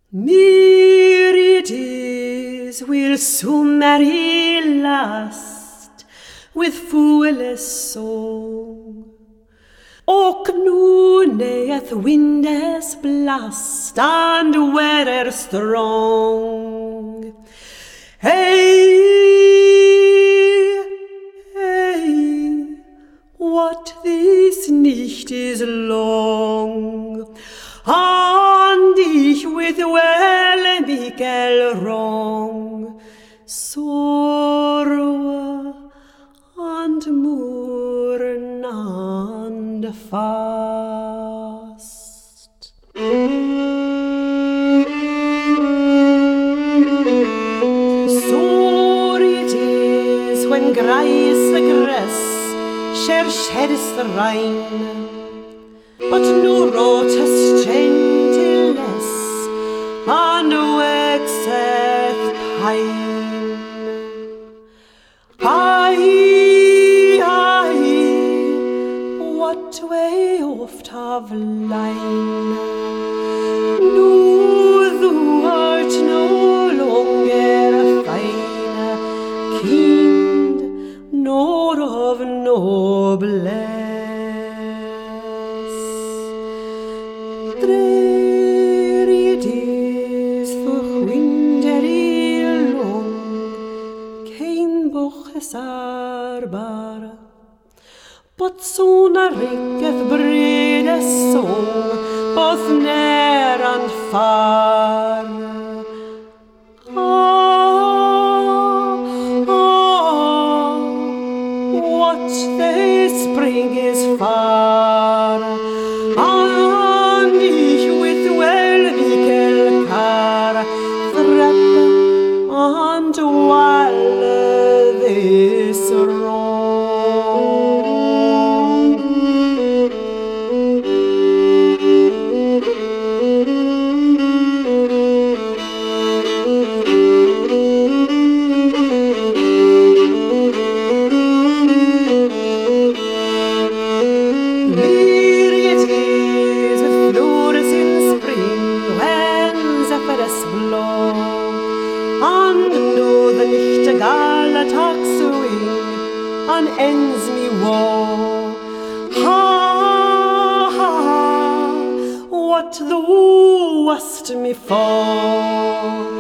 Mir it is will summer last with foolish song. Och nu neath windes blast and weather strong. Hey, hey, what this nicht is long, and ich with well mickle wrong, sorrow and mourn and fast. Sore it is when grace the grass sheds the rain, but no rotus gentiless and waxeth pine. Aye, aye, what way oft have line. No, thou art no longer fine, kind nor of noblesse. Drear it is through wintery long, kein boches arbar, but soon a ricketh brede song, both near and far. What the spring is far, and ich with well car threap and while this wrong. And know the nicht gala taxing an ends me woe. Ha, ha, what thou wast me for.